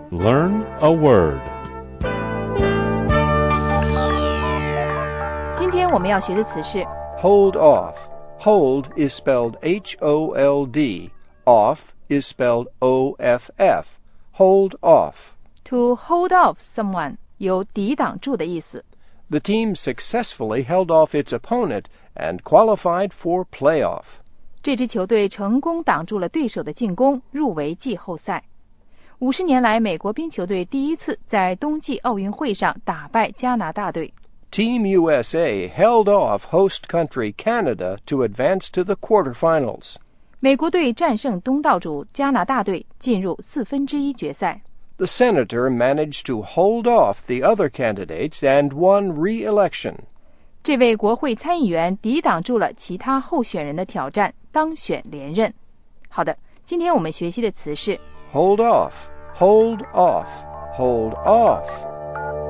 Learn a word. 今天我们要学的词是 Hold off. Hold is spelled H-O-L-D. Off is spelled O-F-F. Hold off. to hold off someone 有抵挡住的意思。 The team successfully held off its opponent and qualified for playoff. 这支球队成功挡住了对手的进攻，入围季后赛。50年来，美国冰球队第一次在冬季奥运会上打败加拿大队。 Team USA held off host country Canada to advance to the quarterfinals. 美国队战胜东道主加拿大队，进入1/4决赛。 The senator managed to hold off the other candidates and won re-election. 这位国会参议员抵挡住了其他候选人的挑战，当选连任。好的，今天我们学习的词是 Hold off, hold off, hold off.